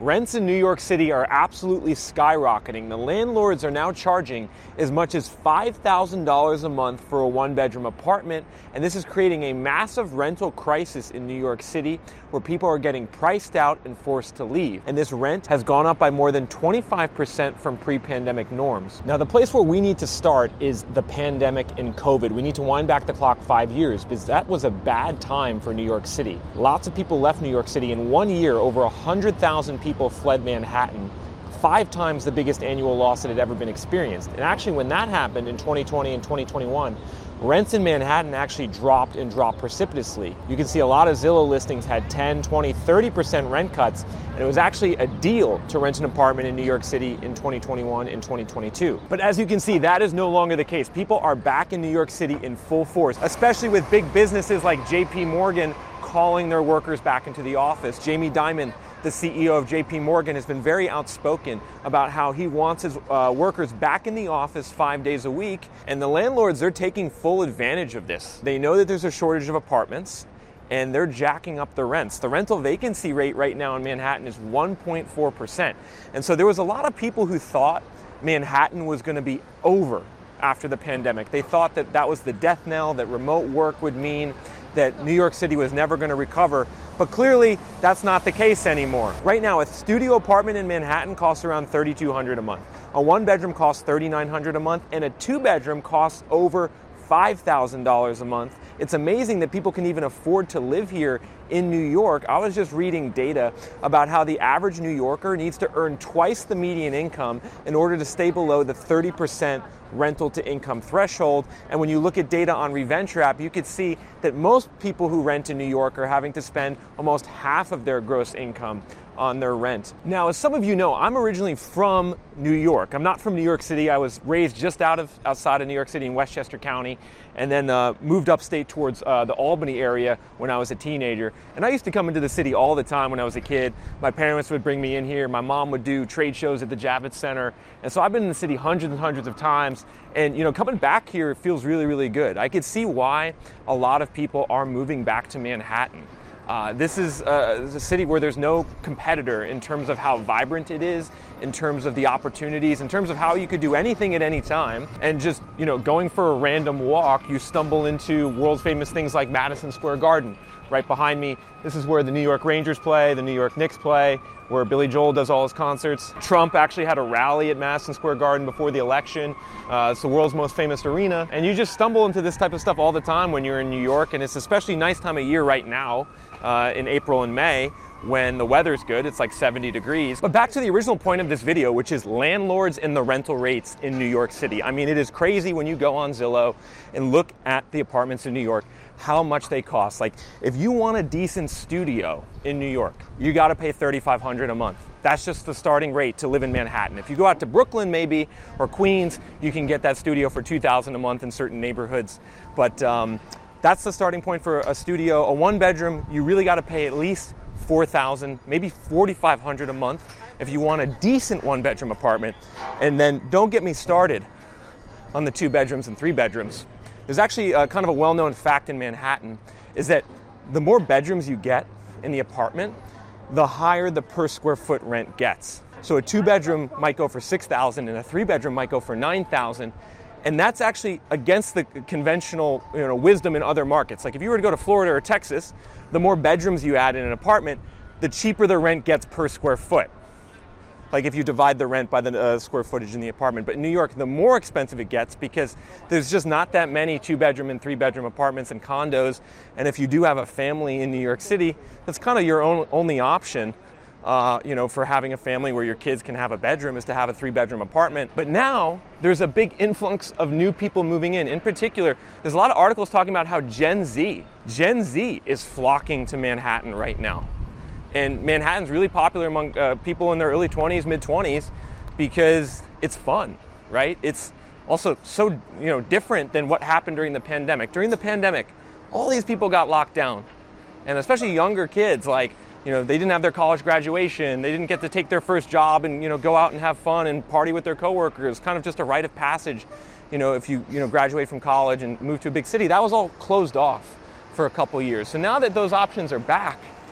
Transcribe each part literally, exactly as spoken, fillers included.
Rents in New York City are absolutely skyrocketing. The landlords are now charging as much as five thousand dollars a month for a one-bedroom apartment, and this is creating a massive rental crisis in New York City where people are getting priced out and forced to leave. And this rent has gone up by more than twenty-five percent from pre-pandemic norms. Now, the place where we need to start is the pandemic and COVID. We need to wind back the clock five years because that was a bad time for New York City. Lots of people left New York City. In one year, over one hundred thousand people fled Manhattan, five times the biggest annual loss that had ever been experienced. And actually, when that happened in twenty twenty and twenty twenty-one, rents in Manhattan actually dropped and dropped precipitously. You can see a lot of Zillow listings had ten, twenty, thirty percent rent cuts, and it was actually a deal to rent an apartment in New York City in twenty twenty-one and twenty twenty-two. But as you can see, that is no longer the case. People are back in New York City in full force, especially with big businesses like J P Morgan calling their workers back into the office. Jamie Dimon, the C E O of J P Morgan, has been very outspoken about how he wants his uh, workers back in the office five days a week. And the landlords, they're taking full advantage of this. They know that there's a shortage of apartments, and they're jacking up the rents. The rental vacancy rate right now in Manhattan is one point four percent. And so there was a lot of people who thought Manhattan was going to be over after the pandemic. They thought that that was the death knell, that remote work would mean that New York City was never going to recover. But clearly, that's not the case anymore. Right now, a studio apartment in Manhattan costs around thirty-two hundred dollars a month. A one-bedroom costs thirty-nine hundred dollars a month, and a two-bedroom costs over five thousand dollars a month. It's amazing that people can even afford to live here in New York. I was just reading data about how the average New Yorker needs to earn twice the median income in order to stay below the thirty percent rental to income threshold. And when you look at data on ReventureApp, you could see that most people who rent in New York are having to spend almost half of their gross income on their rent. Now, as some of you know, I'm originally from New York. I'm not from New York City. I was raised just out of outside of New York City in Westchester County, and then uh, moved upstate towards uh, the Albany area when I was a teenager. And I used to come into the city all the time when I was a kid. My parents would bring me in here. My mom would do trade shows at the Javits Center. And so I've been in the city hundreds and hundreds of times. And, you know, coming back here feels really, really good. I could see why a lot of people are moving back to Manhattan. Uh, this is uh, a city where there's no competitor in terms of how vibrant it is, in terms of the opportunities, in terms of how you could do anything at any time. And just, you know, going for a random walk, you stumble into world famous things like Madison Square Garden. Right behind me, this is where the New York Rangers play, the New York Knicks play, where Billy Joel does all his concerts. Trump actually had a rally at Madison Square Garden before the election. Uh, it's the world's most famous arena. And you just stumble into this type of stuff all the time when you're in New York, and it's especially nice time of year right now, uh, in April and May, when the weather's good. It's like seventy degrees. But back to the original point of this video, which is landlords and the rental rates in New York City. I mean, it is crazy when you go on Zillow and look at the apartments in New York, how much they cost. Like, if you want a decent studio in New York, you got to pay thirty-five hundred dollars a month. That's just the starting rate to live in Manhattan. If you go out to Brooklyn maybe, or Queens, you can get that studio for two thousand dollars a month in certain neighborhoods. But um, that's the starting point for a studio. A one bedroom, you really got to pay at least four thousand dollars, maybe forty-five hundred dollars a month if you want a decent one bedroom apartment. And then don't get me started on the two bedrooms and three bedrooms. There's actually a, kind of a well-known fact in Manhattan is that the more bedrooms you get in the apartment, the higher the per square foot rent gets. So a two bedroom might go for six thousand dollars and a three bedroom might go for nine thousand dollars. And that's actually against the conventional, you know, wisdom in other markets. Like if you were to go to Florida or Texas, the more bedrooms you add in an apartment, the cheaper the rent gets per square foot. Like if you divide the rent by the uh, square footage in the apartment. But in New York, the more expensive it gets because there's just not that many two bedroom and three bedroom apartments and condos. And if you do have a family in New York City, that's kind of your own, only option. Uh, you know, for having a family where your kids can have a bedroom is to have a three-bedroom apartment. But now there's a big influx of new people moving in. In particular, there's a lot of articles talking about how Gen Z, Gen Z is flocking to Manhattan right now. And Manhattan's really popular among uh, people in their early twenties, mid-twenties, because it's fun, right? It's also so, you know, different than what happened during the pandemic. During the pandemic, all these people got locked down. And especially younger kids, like, you know, they didn't have their college graduation. They didn't get to take their first job and, you know, go out and have fun and party with their coworkers. Kind of just a rite of passage, you know, if you, you know, graduate from college and move to a big city. That was all closed off for a couple years. So now that those options are back,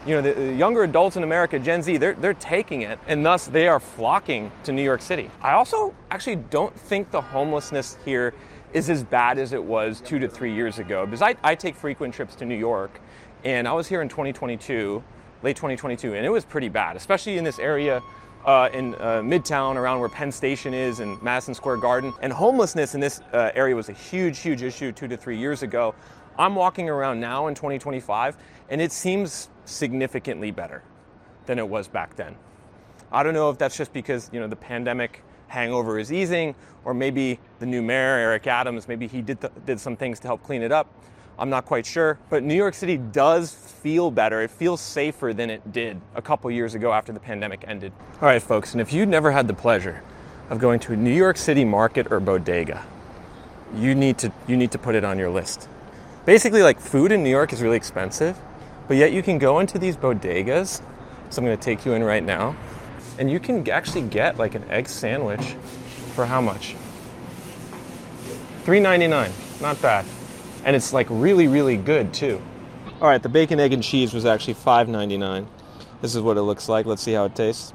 You know, the, the younger adults in America, Gen Z, they're, they're taking it, and thus they are flocking to New York City. I also actually don't think the homelessness here is as bad as it was two to three years ago, because I, I take frequent trips to New York, and I was here in twenty twenty-two, late twenty twenty-two, and it was pretty bad, especially in this area uh, in uh, Midtown, around where Penn Station is and Madison Square Garden. And homelessness in this uh, area was a huge, huge issue two to three years ago. I'm walking around now in twenty twenty-five, and it seems significantly better than it was back then. I don't know if that's just because, you know, the pandemic hangover is easing, or maybe the new mayor, Eric Adams, maybe he did th- did some things to help clean it up. I'm not quite sure, but New York City does feel better. It feels safer than it did a couple years ago after the pandemic ended. All right, folks, and if you've never had the pleasure of going to a New York City market or bodega, you need to you need to put it on your list. Basically, like, food in New York is really expensive, but yet you can go into these bodegas, so I'm going to take you in right now, and you can actually get like an egg sandwich for how much? three ninety-nine, not bad. And it's like really, really good too. All right, the bacon, egg, and cheese was actually five ninety-nine. This is what it looks like. Let's see how it tastes.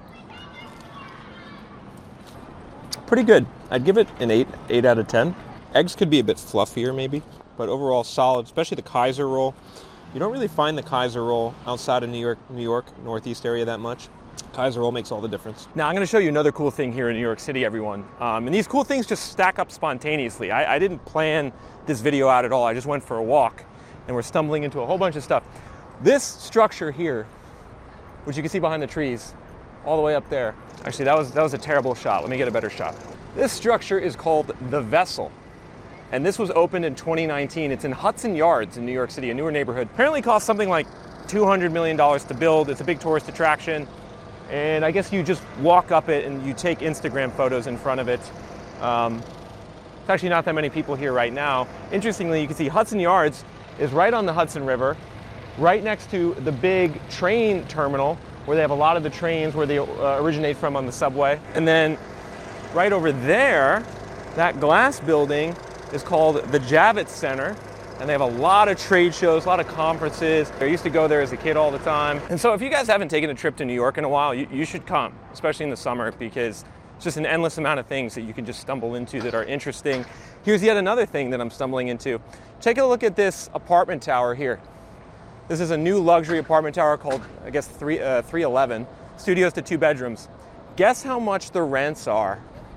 Pretty good. I'd give it an eight, eight out of ten. Eggs could be a bit fluffier maybe, but overall solid, especially the Kaiser roll. You don't really find the Kaiser roll outside of New York, New York, Northeast area that much. Kaiser roll makes all the difference. Now I'm going to show you another cool thing here in New York City, everyone. Um, and these cool things just stack up spontaneously. I, I didn't plan this video out at all. I just went for a walk, and we're stumbling into a whole bunch of stuff. This structure here, which you can see behind the trees, all the way up there. Actually, that was that was a terrible shot. Let me get a better shot. This structure is called The Vessel. And this was opened in twenty nineteen. It's in Hudson Yards in New York City, a newer neighborhood. Apparently cost something like two hundred million dollars to build. It's a big tourist attraction. And I guess you just walk up it and you take Instagram photos in front of it. Um, it's actually not that many people here right now. Interestingly, you can see Hudson Yards is right on the Hudson River, right next to the big train terminal where they have a lot of the trains where they uh, originate from on the subway. And then right over there, that glass building is called the Javits Center, and they have a lot of trade shows, a lot of conferences. I used to go there as a kid all the time. And so if you guys haven't taken a trip to New York in a while, you, you should come, especially in the summer, because it's just an endless amount of things that you can just stumble into that are interesting. Here's yet another thing that I'm stumbling into. Take a look at this apartment tower here. This is a new luxury apartment tower called, I guess, three, uh, three eleven, studios to two bedrooms. Guess how much the rents are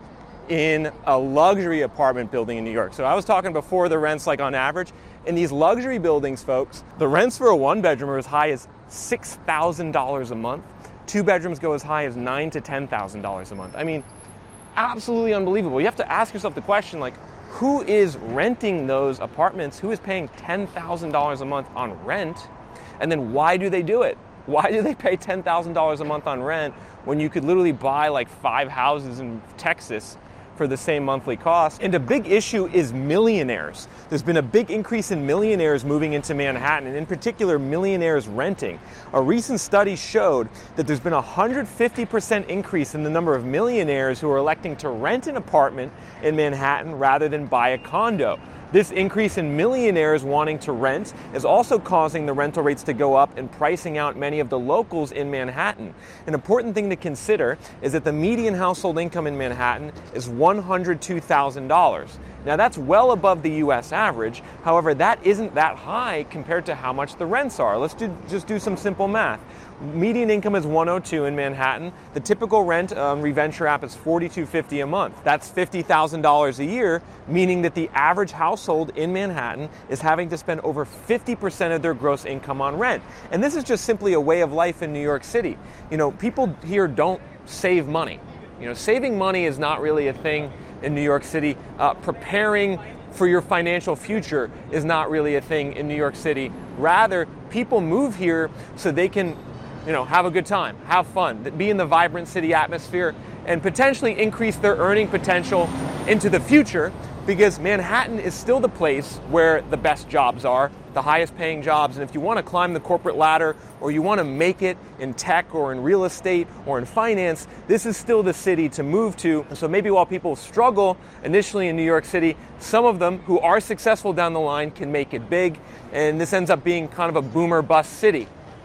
in a luxury apartment building in New York. So I was talking before the rents, like on average. In these luxury buildings, folks, the rents for a one bedroom are as high as six thousand dollars a month. Two bedrooms go as high as nine thousand to ten thousand dollars a month. I mean, absolutely unbelievable. You have to ask yourself the question, like, who is renting those apartments? Who is paying ten thousand dollars a month on rent? And then why do they do it? Why do they pay ten thousand dollars a month on rent when you could literally buy like five houses in Texas for the same monthly cost? And a big issue is millionaires. There's been a big increase in millionaires moving into Manhattan, and in particular, millionaires renting. A recent study showed that there's been a one hundred fifty percent increase in the number of millionaires who are electing to rent an apartment in Manhattan rather than buy a condo. This increase in millionaires wanting to rent is also causing the rental rates to go up and pricing out many of the locals in Manhattan. An important thing to consider is that the median household income in Manhattan is one hundred two thousand dollars. Now that's well above the U S average. However, that isn't that high compared to how much the rents are. Let's do, just do some simple math. Median income is one hundred two thousand dollars in Manhattan. The typical rent on Reventure app is forty-two fifty a month. That's fifty thousand dollars a year, meaning that the average household in Manhattan is having to spend over fifty percent of their gross income on rent. And this is just simply a way of life in New York City. You know, people here don't save money. You know, saving money is not really a thing in New York City. Uh, preparing for your financial future is not really a thing in New York City. Rather, people move here so they can, you know, have a good time, have fun, be in the vibrant city atmosphere, and potentially increase their earning potential into the future, because Manhattan is still the place where the best jobs are, the highest paying jobs. And if you want to climb the corporate ladder, or you want to make it in tech or in real estate or in finance, this is still the city to move to. And so maybe while people struggle initially in New York City, some of them who are successful down the line can make it big. And this ends up being kind of a boomer bust city.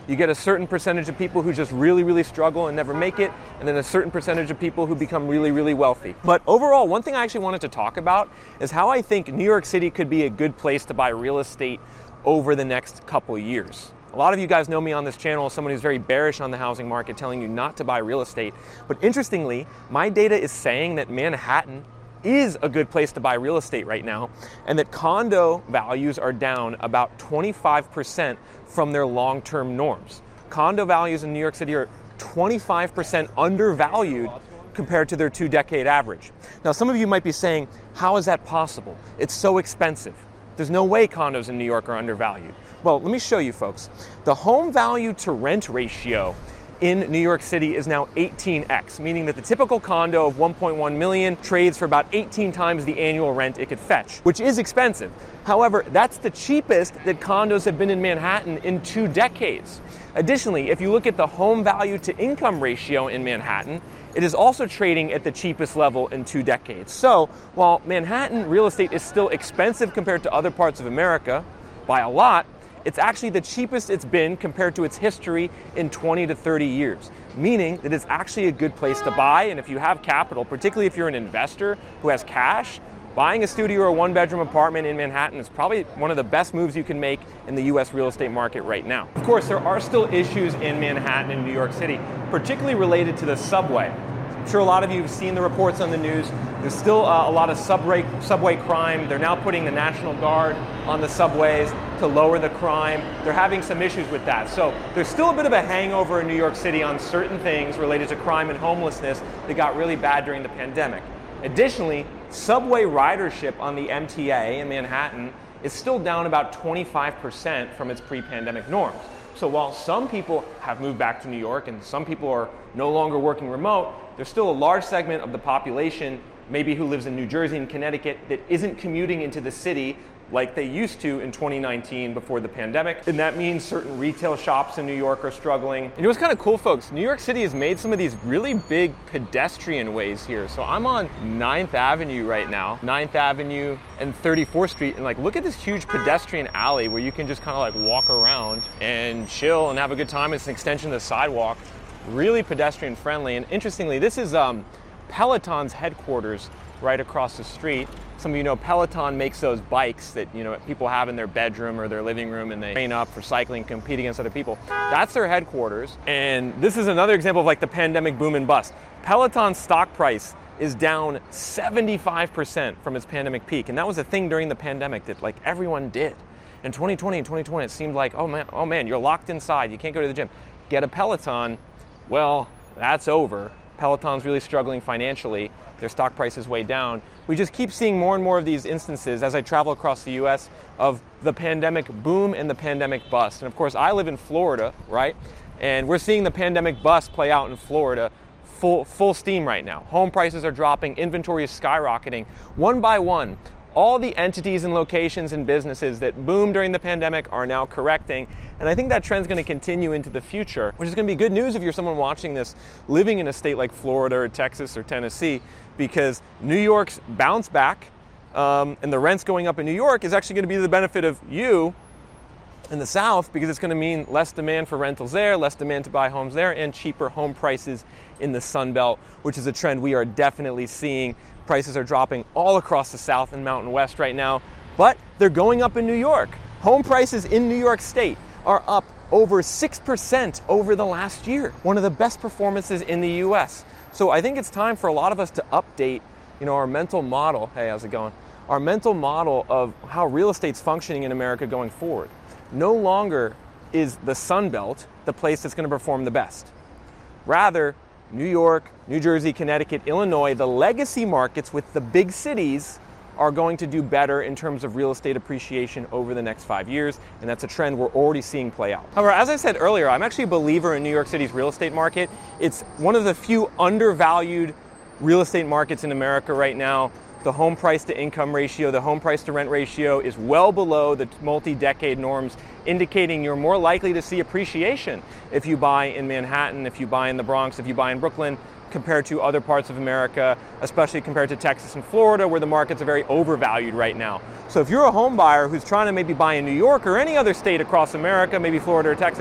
You get a certain percentage of people who just really, really struggle and never make it, and then a certain percentage of people who become really, really wealthy. But overall, one thing I actually wanted to talk about is how I think New York City could be a good place to buy real estate over the next couple years. A lot of you guys know me on this channel as someone who's very bearish on the housing market, telling you not to buy real estate. But interestingly, my data is saying that Manhattan is a good place to buy real estate right now, and that condo values are down about twenty-five percent from their long-term norms. Condo values in New York City are twenty-five percent undervalued compared to their two-decade average. Now, some of you might be saying, how is that possible? It's so expensive. There's no way condos in New York are undervalued. Well, let me show you folks. The home value to rent ratio in New York City is now eighteen x, meaning that the typical condo of one point one million trades for about eighteen times the annual rent it could fetch, which is expensive. However, that's the cheapest that condos have been in Manhattan in two decades. Additionally, if you look at the home value to income ratio in Manhattan, it is also trading at the cheapest level in two decades. So, while Manhattan real estate is still expensive compared to other parts of America by a lot, it's actually the cheapest it's been compared to its history in twenty to thirty years, meaning that it's actually a good place to buy. And if you have capital, particularly if you're an investor who has cash, buying a studio or a one-bedroom apartment in Manhattan is probably one of the best moves you can make in the U S real estate market right now. Of course, there are still issues in Manhattan and New York City, particularly related to the subway. I'm sure a lot of you have seen the reports on the news. There's still uh, a lot of subway, subway crime. They're now putting the National Guard on the subways to lower the crime. They're having some issues with that. So there's still a bit of a hangover in New York City on certain things related to crime and homelessness that got really bad during the pandemic. Additionally, subway ridership on the M T A in Manhattan is still down about twenty-five percent from its pre-pandemic norms. So while some people have moved back to New York and some people are no longer working remote, there's still a large segment of the population, maybe who lives in New Jersey and Connecticut, that isn't commuting into the city like they used to in twenty nineteen before the pandemic. And that means certain retail shops in New York are struggling. And it was kind of cool, folks. New York City has made some of these really big pedestrian ways here. So I'm on ninth Avenue right now, ninth Avenue and thirty-fourth Street. And like, look at this huge pedestrian alley where you can just kind of like walk around and chill and have a good time. It's an extension of the sidewalk, really pedestrian friendly. And interestingly, this is um, Peloton's headquarters right across the street. Some of you know Peloton makes those bikes that, you know, people have in their bedroom or their living room, and they train up for cycling, compete against other people. That's their headquarters. And this is another example of like the pandemic boom and bust. Peloton's stock price is down seventy-five percent from its pandemic peak. And that was a thing during the pandemic that like everyone did. In twenty twenty and twenty twenty, it seemed like, oh man, oh man, you're locked inside. You can't go to the gym. Get a Peloton. Well, that's over. Peloton's really struggling financially. Their stock price is way down. We just keep seeing more and more of these instances as I travel across the U S of the pandemic boom and the pandemic bust. And of course, I live in Florida, right? And we're seeing the pandemic bust play out in Florida full, full steam right now. Home prices are dropping, inventory is skyrocketing. One by one, all the entities and locations and businesses that boomed during the pandemic are now correcting. And I think that trend's going to continue into the future, which is going to be good news if you're someone watching this living in a state like Florida or Texas or Tennessee, because New York's bounce back um, and the rents going up in New York is actually going to be the benefit of you in the South, because it's going to mean less demand for rentals there, less demand to buy homes there, and cheaper home prices in the Sun Belt, which is a trend we are definitely seeing. Prices are dropping all across the South and Mountain West right now, but they're going up in New York. Home prices in New York State are up over six percent over the last year, one of the best performances in the U S. So I think it's time for a lot of us to update, you know, our mental model. Hey, how's it going? Our mental model of how real estate's functioning in America going forward. No longer is the Sun Belt the place that's going to perform the best. Rather, New York, New Jersey, Connecticut, Illinois, the legacy markets with the big cities are going to do better in terms of real estate appreciation over the next five years, and that's a trend we're already seeing play out. However, as I said earlier, I'm actually a believer in New York City's real estate market. It's one of the few undervalued real estate markets in America right now. The home price to income ratio, the home price to rent ratio is well below the multi-decade norms, indicating you're more likely to see appreciation if you buy in Manhattan, if you buy in the Bronx, if you buy in Brooklyn, compared to other parts of America, especially compared to Texas and Florida, where the markets are very overvalued right now. So if you're a home buyer who's trying to maybe buy in New York or any other state across America, maybe Florida or Texas,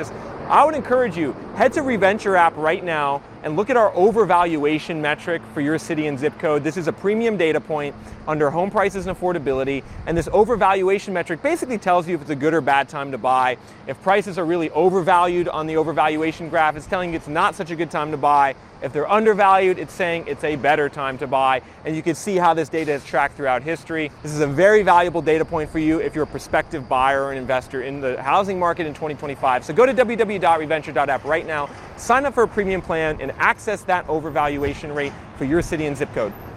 I would encourage you, head to ReVenture app right now and look at our overvaluation metric for your city and zip code. This is a premium data point under home prices and affordability, and this overvaluation metric basically tells you if it's a good or bad time to buy. If prices are really overvalued on the overvaluation graph, it's telling you it's not such a good time to buy. If they're undervalued, it's saying it's a better time to buy, and you can see how this data is tracked throughout history. This is a very valuable data point for you if you're a prospective buyer or an investor in the housing market in twenty twenty-five. So go to w w w dot reventure dot app right now, sign up for a premium plan, and access that overvaluation rate for your city and zip code.